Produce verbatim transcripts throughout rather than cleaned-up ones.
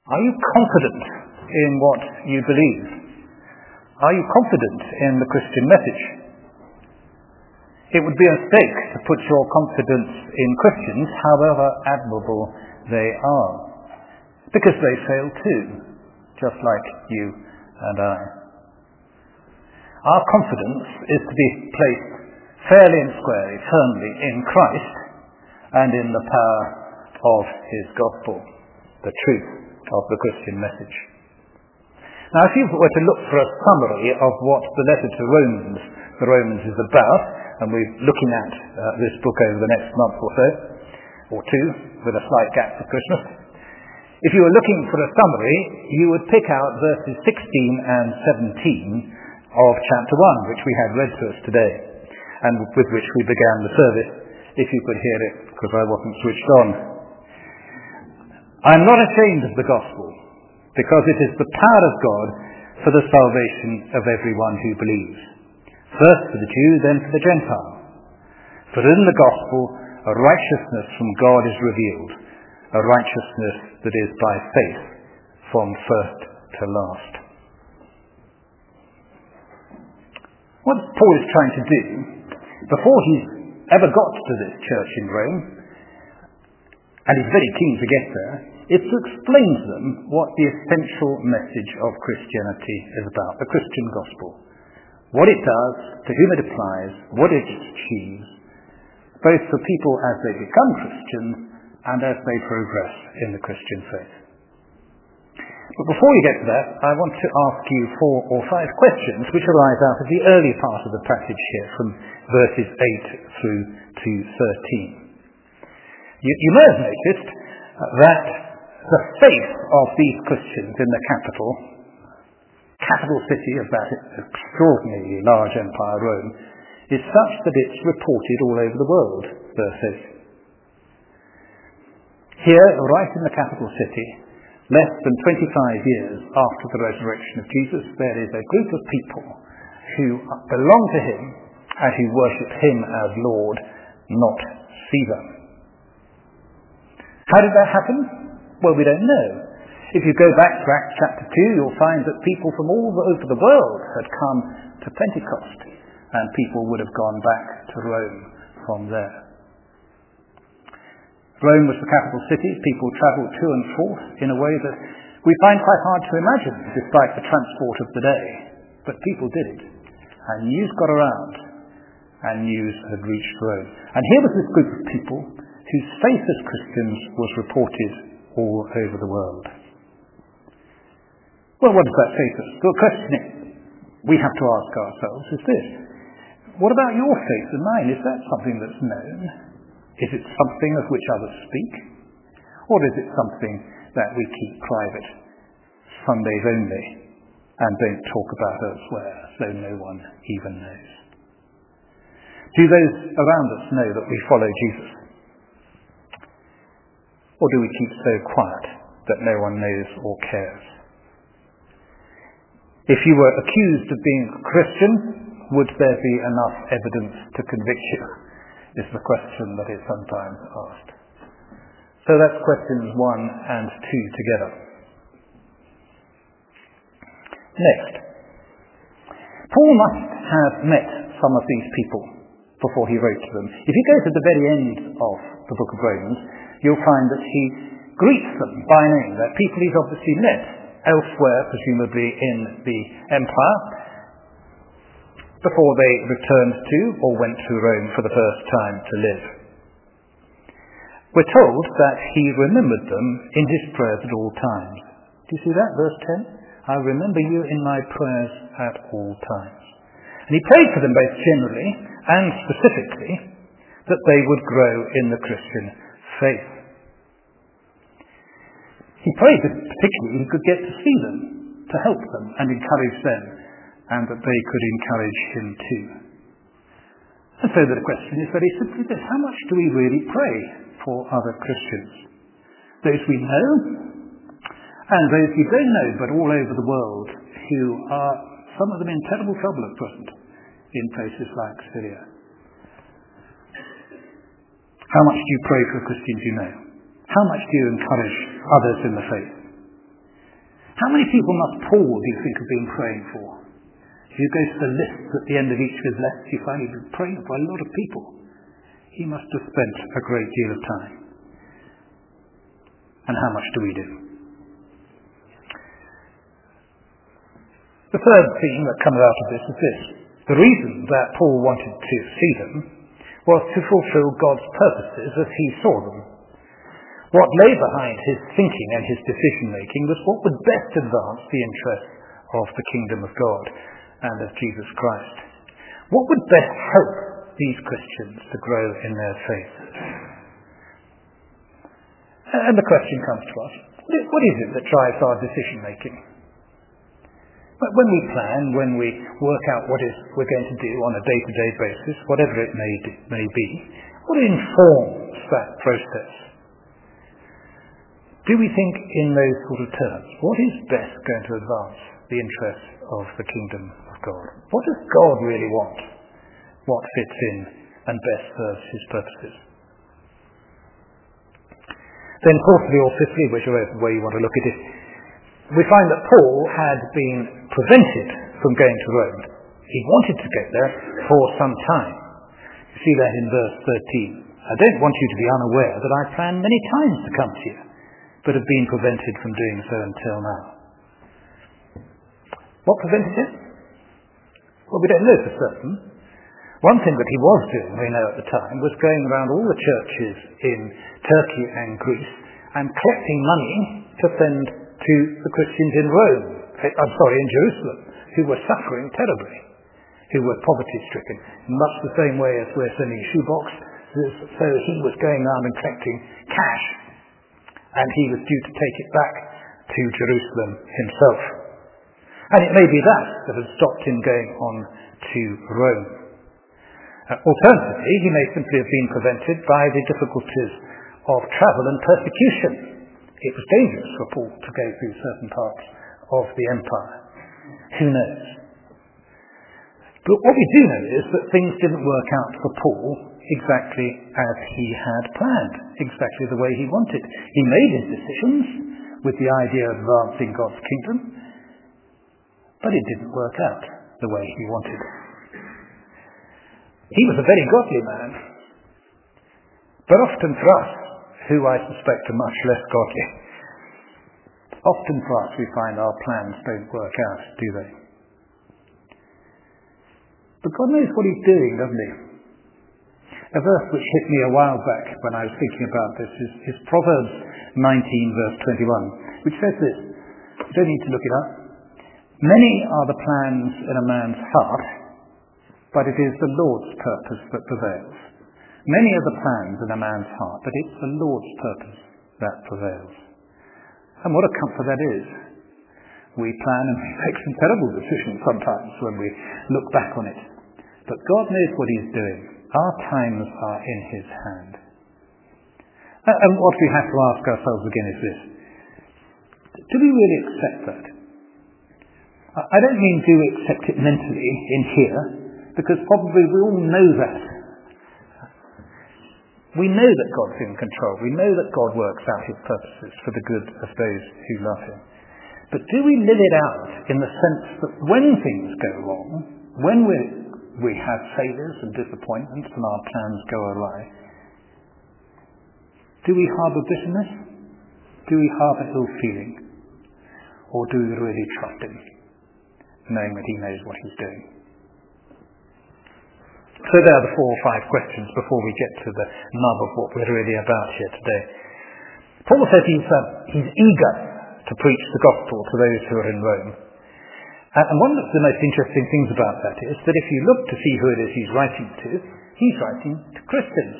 Are you confident in what you believe? Are you confident in the Christian message? It would be a mistake to put your confidence in Christians, however admirable they are, because they fail too, just like you and I. Our confidence is to be placed fairly and squarely, firmly in Christ and in the power of his gospel, the truth of the Christian message. Now, if you were to look for a summary of what the letter to Romans, the Romans is about, and we're looking at uh, this book over the next month or so, or two, with a slight gap for Christmas, if you were looking for a summary, you would pick out verses sixteen and seventeen of chapter one, which we had read to us today, and with which we began the service, if you could hear it, because I wasn't switched on. I am not ashamed of the gospel, because it is the power of God for the salvation of everyone who believes. First for the Jew, then for the Gentile. For in the gospel a righteousness from God is revealed, a righteousness that is by faith from first to last. What Paul is trying to do, before he's ever got to this church in Rome, and he's very keen to get there, is to explain to them what the essential message of Christianity is about, the Christian gospel. What it does, to whom it applies, what it achieves, both for people as they become Christians and as they progress in the Christian faith. But before we get to that, I want to ask you four or five questions which arise out of the early part of the passage here, from verses eight through to thirteen. You, you may have noticed that the faith of these Christians in the capital, capital city of that extraordinarily large empire, Rome, is such that it's reported all over the world, verse eight. Here, right in the capital city, less than twenty-five years after the resurrection of Jesus, there is a group of people who belong to him and who worship him as Lord, not Caesar. How did that happen? Well, we don't know. If you go back to Acts chapter two, you'll find that people from all over the world had come to Pentecost, and people would have gone back to Rome from there. Rome was the capital city. People travelled to and forth in a way that we find quite hard to imagine, despite the transport of the day. But people did it, and news got around, and news had reached Rome. And here was this group of people whose faith as Christians was reported all over the world. Well, what does that say to us? The question we have to ask ourselves is this: what about your faith and mine? Is that something that's known? Is it something of which others speak? Or is it something that we keep private, Sundays only, and don't talk about elsewhere, so no one even knows? Do those around us know that we follow Jesus? Or do we keep so quiet that no one knows or cares? If you were accused of being a Christian, would there be enough evidence to convict you? Is the question that is sometimes asked. So that's questions one and two together. Next, Paul must have met some of these people before he wrote to them. If you go to the very end of the book of Romans, you'll find that he greets them by name. They're people he's obviously met elsewhere, presumably in the empire, before they returned to or went to Rome for the first time to live. We're told that he remembered them in his prayers at all times. Do you see that, verse ten? I remember you in my prayers at all times. And he prayed for them both generally and specifically that they would grow in the Christian faith. He prayed that particularly he could get to see them, to help them and encourage them, and that they could encourage him too. And so the question is very simply this: how much do we really pray for other Christians? Those we know, and those we don't know, but all over the world, who are, some of them, in terrible trouble at present, in places like Syria. How much do you pray for Christians you know? How much do you encourage others in the faith? How many people must Paul, do you think, have been praying for? If you go to the list at the end of each of his letters, you find he's been praying for a lot of people. He must have spent a great deal of time. And how much do we do? The third theme that comes out of this is this. The reason that Paul wanted to see them was to fulfill God's purposes as he saw them. What lay behind his thinking and his decision-making was what would best advance the interests of the kingdom of God and of Jesus Christ. What would best help these Christians to grow in their faith? And the question comes to us, what is it that drives our decision-making? When we plan, when we work out what is we're going to do on a day-to-day basis, whatever it may, do, may be, what informs that process? Do we think in those sort of terms? What is best going to advance the interests of the kingdom of God? What does God really want? What fits in and best serves his purposes? Then fourthly or fifthly, whichever way you want to look at it, we find that Paul had been prevented from going to Rome. He wanted to get there for some time. You see that in verse thirteen. I don't want you to be unaware that I planned many times to come to you, but have been prevented from doing so until now. What prevented him? Well, we don't know for certain. One thing that he was doing, we know at the time, was going around all the churches in Turkey and Greece and collecting money to send to the Christians in Rome, I'm sorry, in Jerusalem, who were suffering terribly, who were poverty-stricken, in much the same way as we're sending shoebox. So he was going around and collecting cash, and he was due to take it back to Jerusalem himself. And it may be that that had stopped him going on to Rome. Uh, alternatively, he may simply have been prevented by the difficulties of travel and persecution. It was dangerous for Paul to go through certain parts of the empire. Who knows? But what we do know is that things didn't work out for Paul exactly as he had planned, exactly the way he wanted. He made his decisions with the idea of advancing God's kingdom, but it didn't work out the way he wanted. He was a very godly man, but often for us, who I suspect are much less godly, often for us we find our plans don't work out, do they? But God knows what he's doing, doesn't he? A verse which hit me a while back when I was thinking about this is, is Proverbs nineteen verse twenty-one, which says this. You don't need to look it up. Many are the plans in a man's heart, but it is the Lord's purpose that prevails. Many are the plans in a man's heart, but it's the Lord's purpose that prevails. And what a comfort that is. We plan and we make some terrible decisions sometimes when we look back on it. But God knows what he's doing. Our times are in his hand. And what we have to ask ourselves again is this. Do we really accept that? I don't mean do we accept it mentally in here, because probably we all know that. We know that God's in control. We know that God works out his purposes for the good of those who love him. But do we live it out in the sense that when things go wrong, when we we have failures and disappointments and our plans go awry, do we harbour bitterness? Do we harbour ill feeling? Or do we really trust him, knowing that he knows what he's doing? So there are the four or five questions before we get to the nub of what we're really about here today. Paul says he's, uh, he's eager to preach the gospel to those who are in Rome. And one of the most interesting things about that is that if you look to see who it is he's writing to, he's writing to Christians,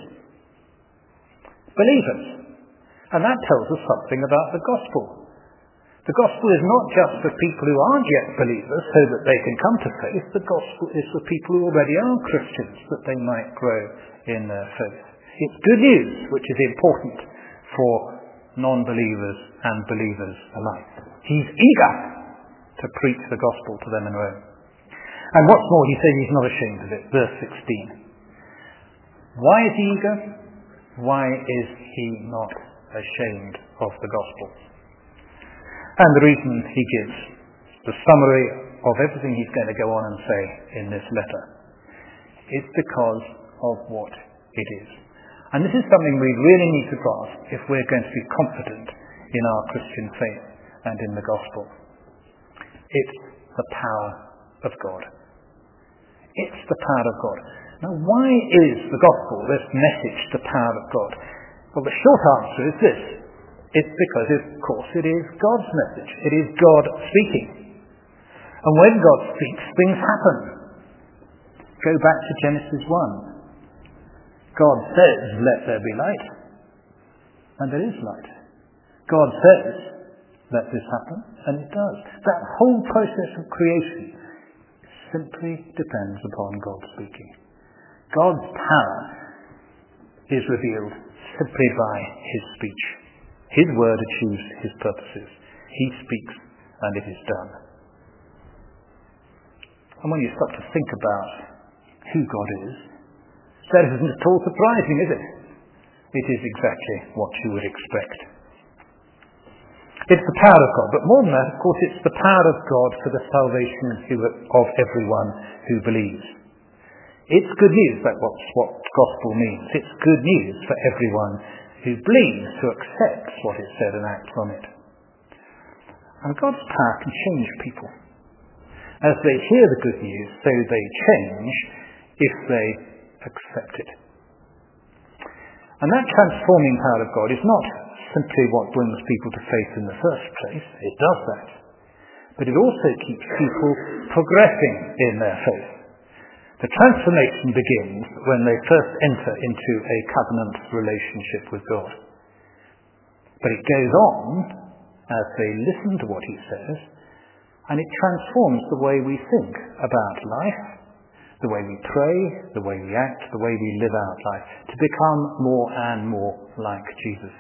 believers. And that tells us something about the gospel. The gospel is not just for people who aren't yet believers so that they can come to faith. The gospel is for people who already are Christians, that they might grow in their faith. It's good news, which is important for non-believers and believers alike. He's eager to preach the gospel to them in Rome. And what's more, he says he's not ashamed of it. Verse sixteen. Why is he eager? Why is he not ashamed of the gospel? And the reason he gives, the summary of everything he's going to go on and say in this letter, is because of what it is. And this is something we really need to grasp if we're going to be confident in our Christian faith and in the gospel. It's the power of God. It's the power of God. Now, why is the gospel, this message, the power of God? Well, the short answer is this. It's because, of course, it is God's message. It is God speaking. And when God speaks, things happen. Go back to Genesis one. God says, let there be light. And there is light. God says, let this happen. And it does. That whole process of creation simply depends upon God speaking. God's power is revealed simply by his speech. His word achieves his purposes. He speaks and it is done. And when you stop to think about who God is, that isn't at all surprising, is it? It is exactly what you would expect. It's the power of God, but more than that, of course, it's the power of God for the salvation of everyone who believes. It's good news, that's what gospel means. It's good news for everyone who believes, who accepts what is said and acts on it. And God's power can change people. As they hear the good news, so they change if they accept it. And that transforming power of God is not simply what brings people to faith in the first place. It does that. But it also keeps people progressing in their faith. The transformation begins when they first enter into a covenant relationship with God. But it goes on as they listen to what he says, and it transforms the way we think about life, the way we pray, the way we act, the way we live out life, to become more and more like Jesus.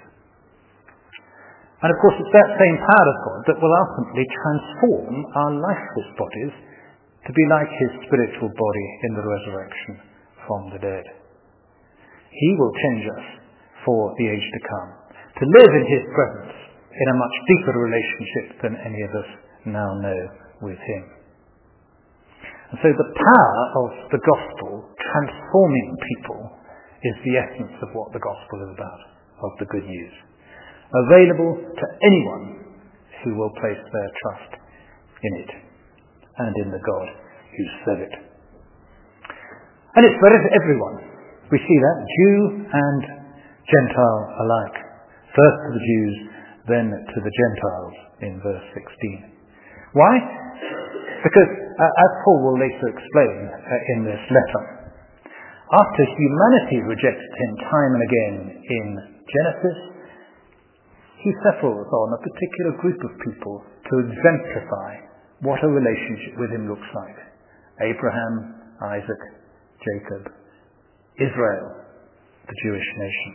And of course, it's that same power of God that will ultimately transform our lifeless bodies to be like his spiritual body in the resurrection from the dead. He will change us for the age to come, to live in his presence in a much deeper relationship than any of us now know with him. And so the power of the gospel transforming people is the essence of what the gospel is about, of the good news. Available to anyone who will place their trust in it and in the God who said it. And it's for everyone. We see that, Jew and Gentile alike. First to the Jews, then to the Gentiles in verse sixteen. Why? Because, uh, as Paul will later explain uh, in this letter, after humanity rejected him time and again in Genesis, he settles on a particular group of people to exemplify what a relationship with him looks like. Abraham, Isaac, Jacob, Israel, the Jewish nation.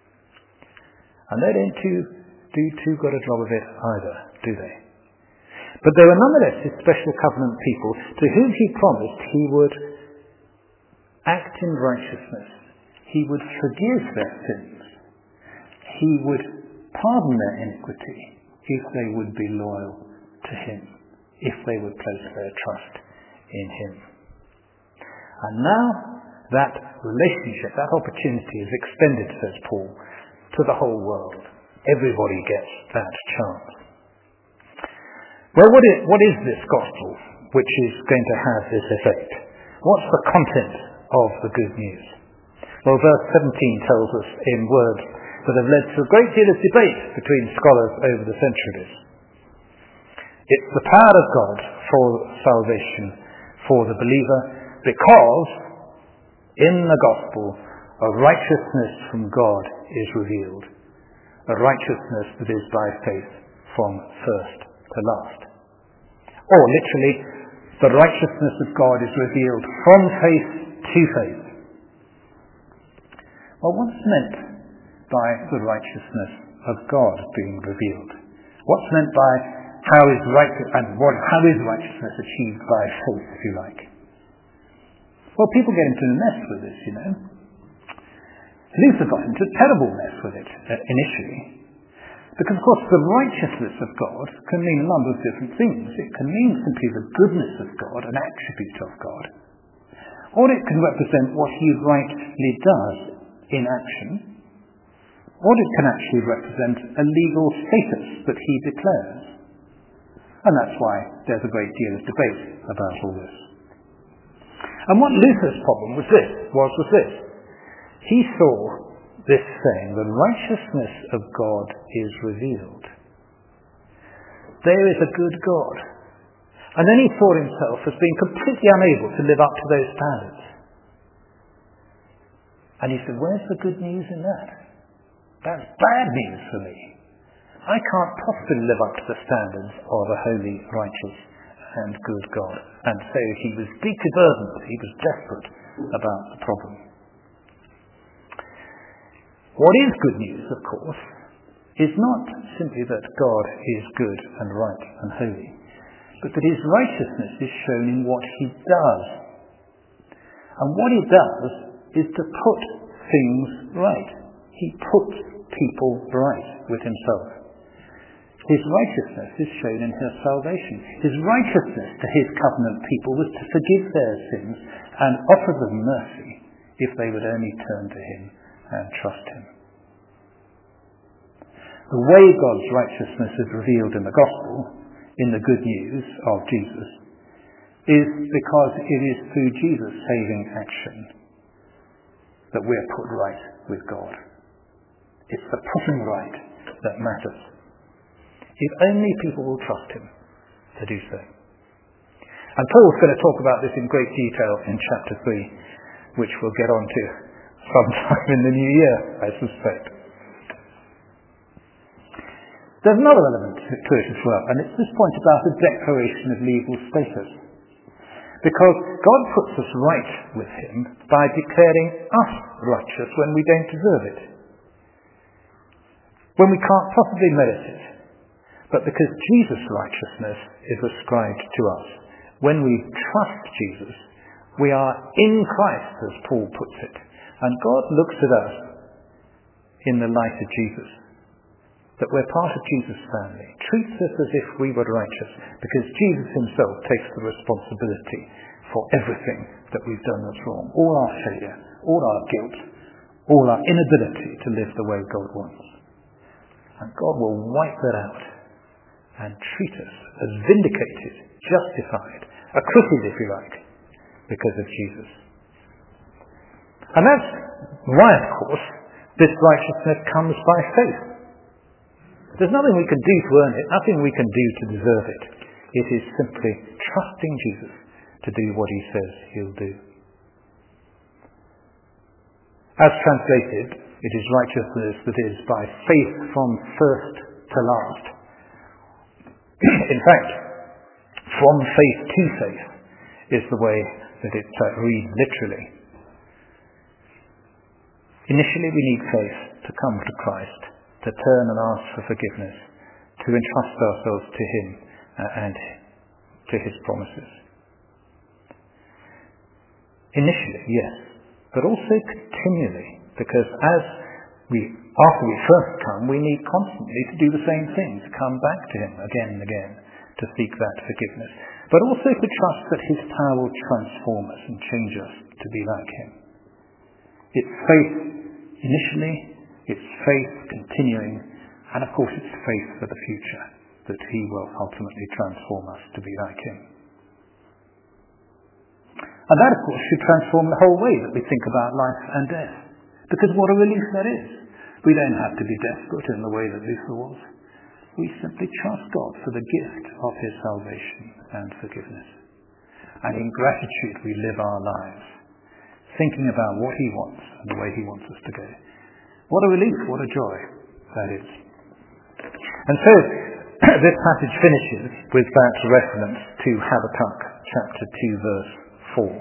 And they don't too, do too good a job of it either, do they? But they were nonetheless his special covenant people to whom he promised he would act in righteousness. He would forgive their sins. He would pardon their iniquity if they would be loyal to him, if they would place their trust in him. And now that relationship, that opportunity is extended, says Paul, to the whole world. Everybody gets that chance. Well, what is, what is this gospel which is going to have this effect? What's the content of the good news? Well, verse seventeen tells us in words that have led to a great deal of debate between scholars over the centuries. It's the power of God for salvation for the believer because in the gospel a righteousness from God is revealed. A righteousness that is by faith from first to last. Or literally, the righteousness of God is revealed from faith to faith. Well, what's meant by the righteousness of God being revealed? What's meant by how is righteous and what how is righteousness achieved by faith, if you like? Well, people get into a mess with this, you know. Luther got into a terrible mess with it uh, initially. Because, of course, the righteousness of God can mean a number of different things. It can mean simply the goodness of God, an attribute of God. Or it can represent what he rightly does in action. Or it can actually represent a legal status that he declares. And that's why there's a great deal of debate about all this. And what Luther's problem was this, was, was this. He saw this saying, the righteousness of God is revealed. There is a good God. And then he saw himself as being completely unable to live up to those standards. And he said, where's the good news in that? That's bad news for me. I can't possibly live up to the standards of a holy, righteous, and good God. And so he was deeply burdened. He was desperate about the problem. What is good news, of course, is not simply that God is good and right and holy, but that his righteousness is shown in what he does. And what he does is to put things right. He puts people right with himself. His righteousness is shown in his salvation. His righteousness to his covenant people was to forgive their sins and offer them mercy if they would only turn to him and trust him. The way God's righteousness is revealed in the gospel, in the good news of Jesus, is because it is through Jesus' saving action that we are put right with God. It's the putting right that matters. If only people will trust him to do so. And Paul's going to talk about this in great detail in chapter three, which we'll get on to sometime in the new year, I suspect. There's another element to it as well, and it's this point about the declaration of legal status. Because God puts us right with him by declaring us righteous when we don't deserve it. When we can't possibly merit it. But because Jesus' righteousness is ascribed to us. When we trust Jesus, we are in Christ, as Paul puts it. And God looks at us in the light of Jesus. That we're part of Jesus' family. Treats us as if we were righteous. Because Jesus himself takes the responsibility for everything that we've done that's wrong. All our failure, all our guilt, all our inability to live the way God wants. And God will wipe that out and treat us as vindicated, justified, acquitted if you like, because of Jesus. And that's why, of course, this righteousness comes by faith. There's nothing we can do to earn it, nothing we can do to deserve it. It is simply trusting Jesus to do what he says he'll do. As translated, it is righteousness that is by faith from first to last. In fact, from faith to faith is the way that it uh, reads literally. Initially we need faith to come to Christ, to turn and ask for forgiveness, to entrust ourselves to him uh, and to his promises. Initially, yes, but also continually, because as we, after we first come, we need constantly to do the same thing, to come back to him again and again, to seek that forgiveness, but also to trust that his power will transform us and change us to be like him. It's faith initially, it's faith continuing, and of course it's faith for the future, that he will ultimately transform us to be like him. And that, of course, should transform the whole way that we think about life and death. Because what a relief that is. We don't have to be desperate in the way that Luther was. We simply trust God for the gift of his salvation and forgiveness. And in gratitude we live our lives, thinking about what he wants and the way he wants us to go. What a relief, what a joy that is. And so, this passage finishes with that reference to Habakkuk chapter two verse four.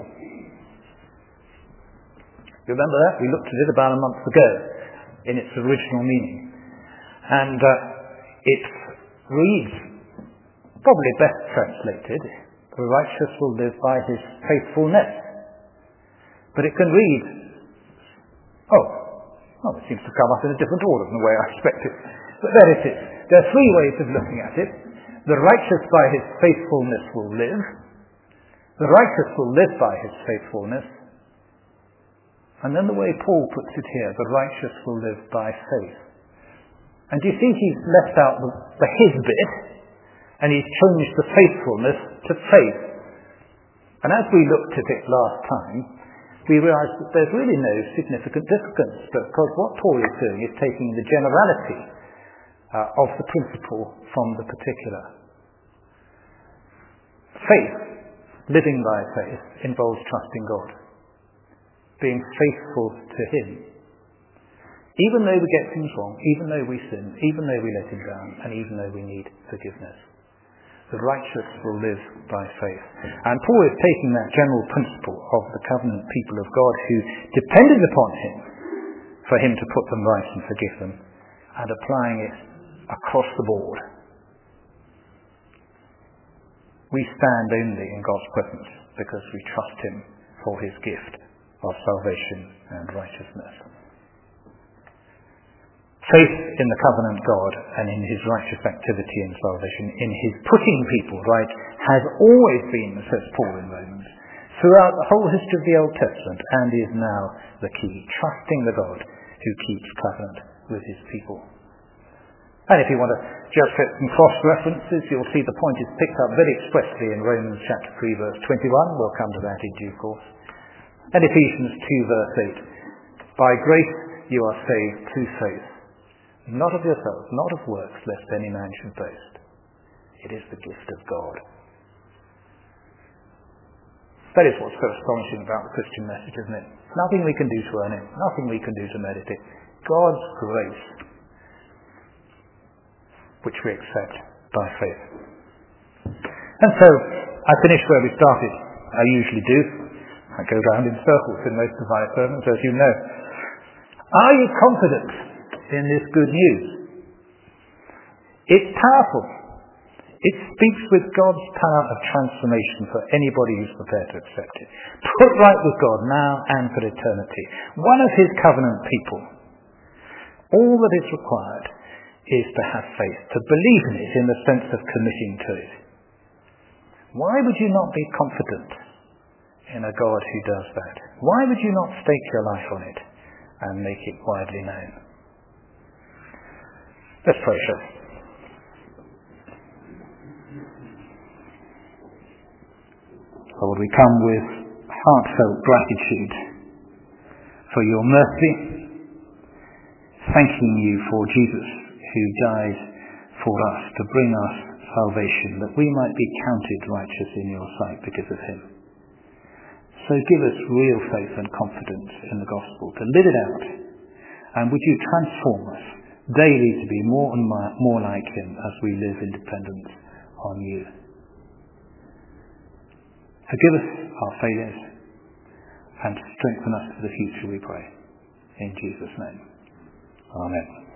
Remember that? We looked at it about a month ago in its original meaning. And uh, it reads, probably best translated, the righteous will live by his faithfulness. But it can read, oh, oh, it seems to come up in a different order than the way I expected. But there it is. There are three ways of looking at it. The righteous by his faithfulness will live. The righteous will live by his faithfulness. And then the way Paul puts it here, the righteous will live by faith. And you see he's left out the, the his bit, and he's changed the faithfulness to faith. And as we looked at it last time, we realized that there's really no significant difference, because what Paul is doing is taking the generality uh, of the principle from the particular. Faith, living by faith, involves trusting God, being faithful to him, even though we get things wrong, even though we sin, even though we let him down, and even though we need forgiveness. The righteous will live by faith. And Paul is taking that general principle of the covenant people of God who depended upon him for him to put them right and forgive them, and applying it across the board. We stand only in God's presence because we trust him for his gift of salvation and righteousness. Faith in the covenant God and in his righteous activity in salvation, in his putting people right, has always been, says Paul in Romans, throughout the whole history of the Old Testament, and is now the key, trusting the God who keeps covenant with his people. And if you want to just get some cross-references, you'll see the point is picked up very expressly in Romans chapter three, verse twenty-one. We'll come to that in due course. And Ephesians two, verse eight. By grace you are saved through faith, not of yourselves, not of works, lest any man should boast. It is the gift of God. That is what's so astonishing about the Christian message, isn't it? Nothing we can do to earn it, nothing we can do to merit it. God's grace, which we accept by faith. And so, I finish where we started. I usually do. I go round in circles in most of my sermons, as you know. Are you confident in this good news? It's powerful. It speaks with God's power of transformation for anybody who's prepared to accept it. Put right with God now and for eternity. One of his covenant people. All that is required is to have faith, to believe in it in the sense of committing to it. Why would you not be confident in a God who does that? Why would you not stake your life on it and make it widely known? Let's pray, shall we? Lord, we come with heartfelt gratitude for your mercy, thanking you for Jesus who died for us to bring us salvation, that we might be counted righteous in your sight because of him. So give us real faith and confidence in the gospel, to live it out, and would you transform us daily to be more and more like him as we live in dependence on you. Forgive us our failures and strengthen us for the future, we pray. In Jesus' name. Amen.